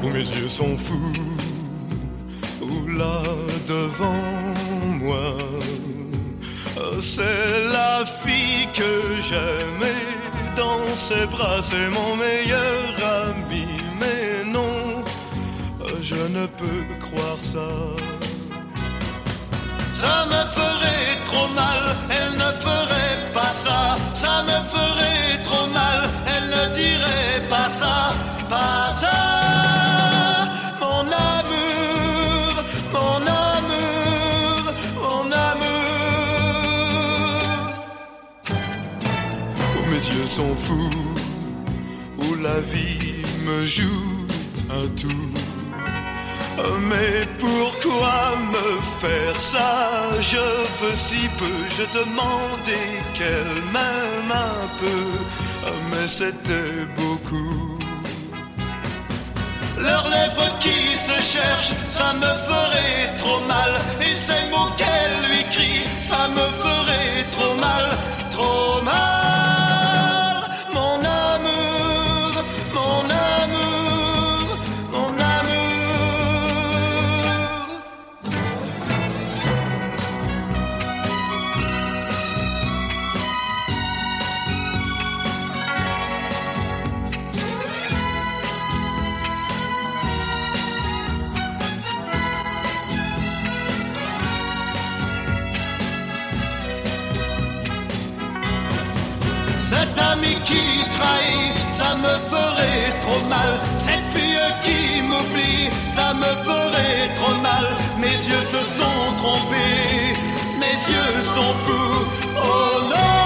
où mes yeux sont fous, où là devant moi, c'est la fille que j'aimais. Dans ses bras, c'est mon meilleur ami. Mais non, je ne peux croire ça. Ça me ferait trop mal, elle ne ferait pas ça. Ça me ferait trop mal, elle ne dirait pas ça. Pas ça. Mon amour, mon amour, mon amour. Où mes yeux sont fous, où la vie me joue un tour. Mais pourquoi me faire ça? Je veux si peu, je demandais qu'elle m'aime un peu, mais c'était beaucoup. Leurs lèvres qui se cherchent, ça me ferait trop mal. Et ces mots qu'elle lui crie, ça me ferait trop mal, trop mal. Mon amour, mon amour, mon amour. Cet ami qui trahit, ça me ferait trop mal. Cette fille qui m'oublie, ça me ferait trop mal. Mes yeux se sont trompés, mes yeux sont fous. Oh non!